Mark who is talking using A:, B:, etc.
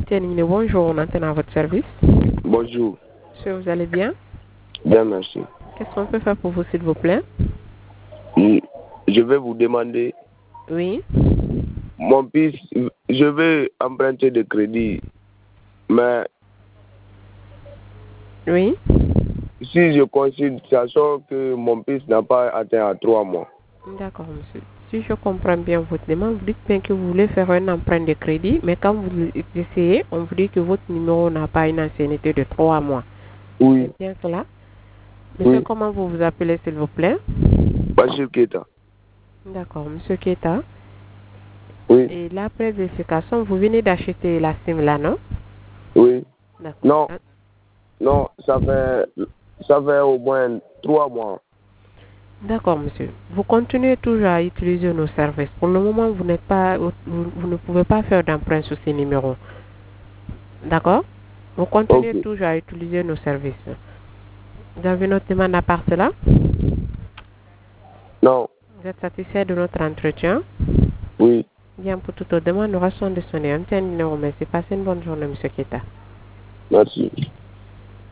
A: Bonjour, on entend à votre service.
B: Bonjour.
A: Monsieur, vous allez bien?
B: Bien, merci.
A: Qu'est-ce qu'on peut faire pour vous, s'il vous plaît?
B: Je vais vous demander,
A: Oui.
B: mon fils, je vais emprunter de crédit, mais
A: Oui.
B: si je consulte, ça sort que mon fils n'a pas atteint à 3 mois.
A: D'accord, monsieur. Si je comprends bien votre demande, vous dites bien que vous voulez faire un emprunt de crédit, mais quand vous essayez, on vous dit que votre numéro n'a pas une ancienneté de 3 mois.
B: Oui.
A: C'est bien cela? Monsieur,
B: Oui.
A: comment vous vous appelez, s'il vous plaît?
B: Bachir Keita.
A: D'accord, monsieur Keita.
B: Oui.
A: Et là, après vérification, vous venez d'acheter la SIM là, non?
B: Oui.
A: D'accord.
B: Non. Non, ça fait au moins 3 mois.
A: D'accord, monsieur. Vous continuez toujours à utiliser nos services. Pour le moment, vous ne pouvez pas faire d'emprunt sur ces numéros. D'accord? Vous continuez
B: Ok.
A: toujours à utiliser nos services. Vous avez notre demande à part cela?
B: Non.
A: Vous êtes satisfait de notre entretien?
B: Oui.
A: Bien, pour toute autre demande, nous restons disponibles. Un numéro, merci. Passez une bonne journée, monsieur Keita.
B: Merci.